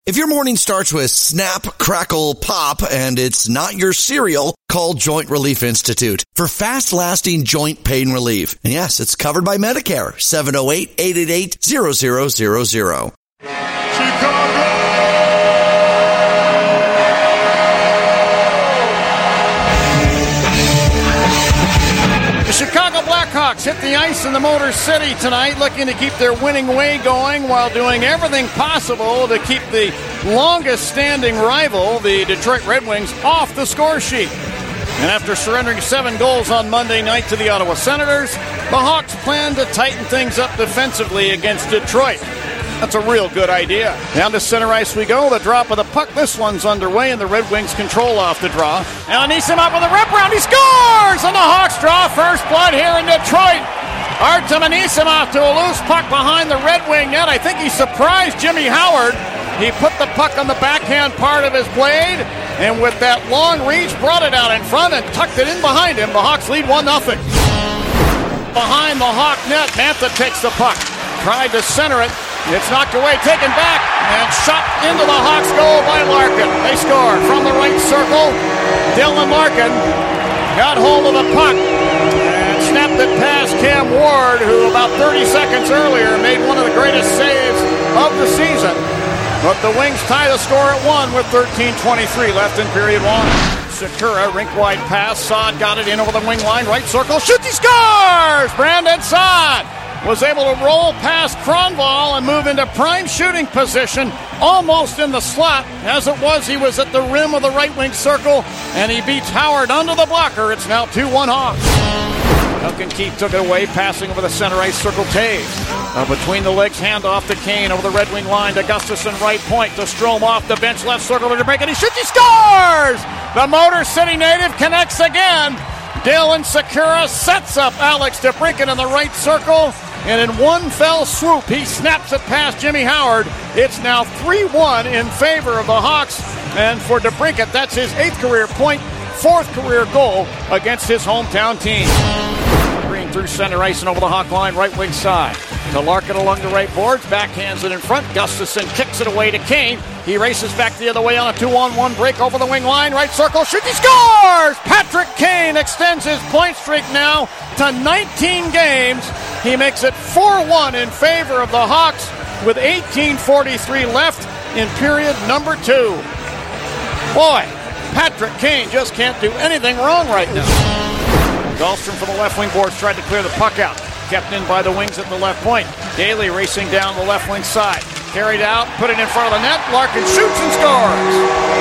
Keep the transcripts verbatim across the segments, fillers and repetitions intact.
If your morning starts with snap, crackle, pop, and it's not your cereal, call Joint Relief Institute for fast-lasting joint pain relief. And yes, it's covered by Medicare. seven oh eight, eight eight eight, zero zero zero zero. The Chicago Blackhawks hit the ice in the Motor City tonight, looking to keep their winning way going while doing everything possible to keep the longest-standing rival, the Detroit Red Wings, off the score sheet. And after surrendering seven goals on Monday night to the Ottawa Senators, the Hawks plan to tighten things up defensively against Detroit. That's a real good idea. Down to center ice we go. The drop of the puck. This one's underway, and the Red Wings control off the draw. And Anisimov with a wraparound. He scores! And the Hawks draw first blood here in Detroit. Artem Anisimov to a loose puck behind the Red Wing net. I think he surprised Jimmy Howard. He put the puck on the backhand part of his blade, and with that long reach, brought it out in front and tucked it in behind him. The Hawks lead one nothing. Behind the Hawk net, Mantha takes the puck. Tried to center it. It's knocked away, taken back, and shot into the Hawks' goal by Larkin. They score from the right circle. Dylan Larkin got hold of the puck and snapped it past Cam Ward, who about thirty seconds earlier made one of the greatest saves of the season. But the Wings tie the score at one with thirteen twenty-three left in period one. Sakura, rink-wide pass. Saad got it in over the wing line. Right circle. Shoots, he scores! Brandon Saad was able to roll past Kronwall and move into prime shooting position, almost in the slot. As it was, he was at the rim of the right wing circle, and he beats Howard under the blocker. It's now two one Hawks. Duncan Keith took it away, passing over the center ice circle. Taves. Uh, between the legs, handoff to Kane over the Red Wing line to Gustafson, right point to Strome off the bench, left circle to break, and he shoots, he scores! The Motor City native connects again. Dylan Sakura sets up Alex DeBrincat in the right circle, and in one fell swoop, he snaps it past Jimmy Howard. It's now three one in favor of the Hawks, and for DeBrincat, that's his eighth career point, fourth career goal against his hometown team. Green through center ice and over the Hawk line, right wing side. To Larkin along the right boards, backhands it in front. Gustafson kicks it away to Kane. He races back the other way on a two-on-one break over the wing line. Right circle, shoots, he scores! Patrick Kane extends his point streak now to nineteen games. He makes it four one in favor of the Hawks with eighteen forty-three left in period number two. Boy, Patrick Kane just can't do anything wrong right now. Dahlstrom from the left wing boards tried to clear the puck out. Kept in by the wings at the left point. Daly racing down the left wing side. Carried out, put it in front of the net. Larkin shoots and scores.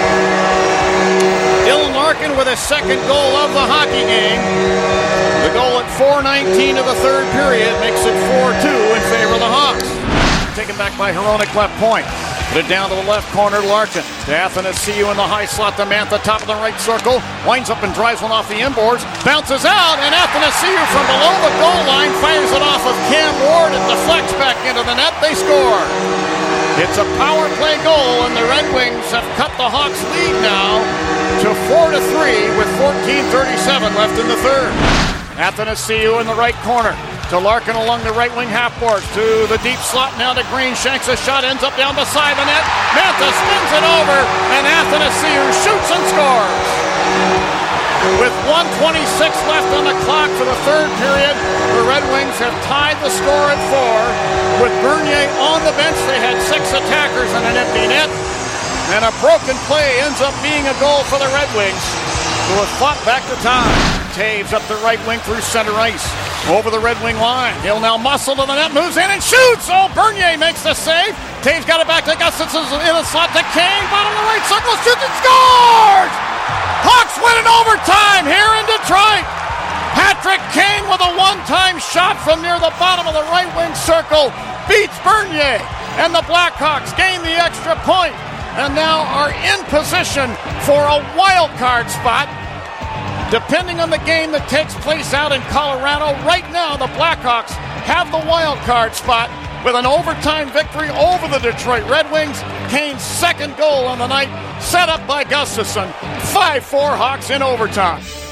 Dylan Larkin with his second goal of the hockey game. The goal at four nineteen of the third period makes it four two in favor of the Hawks. Taken back by Hronek left point. Put it down to the left corner, Larkin. To Athanasiou in the high slot to Mantha, top of the right circle. Winds up and drives one off the inboards. Bounces out, and Athanasiou from below the goal line fires it off of Cam Ward. It deflects back into the net. They score. It's a power play goal, and the Red Wings have cut the Hawks' lead now to four to three with fourteen thirty-seven left in the third. Athanasiou in the right corner. To Larkin along the right wing half boards. To the deep slot now to Green. Shanks a shot, ends up down beside the net. Mantha spins it over, and Athanasiou shoots and scores. With one twenty-six left on the clock for the third period, the Red Wings have tied the score at four. With Bernier on the bench, they had six attackers and an empty net. And a broken play ends up being a goal for the Red Wings, who have fought back to tie. Taves up the right wing through center ice. Over the Red Wing line. He'll now muscle to the net, moves in and shoots! Oh, Bernier makes the save. Taves got it back to Gustafson in a slot to Kane. Bottom of the right circle, shoots and scores! Hawks win in overtime here in Detroit. Patrick Kane with a one-time shot from near the bottom of the right wing circle beats Bernier. And the Blackhawks gain the extra point and now are in position for a wild card spot. Depending on the game that takes place out in Colorado, right now the Blackhawks have the wild card spot with an overtime victory over the Detroit Red Wings. Kane's second goal on the night, set up by Gustafson. five four Hawks in overtime.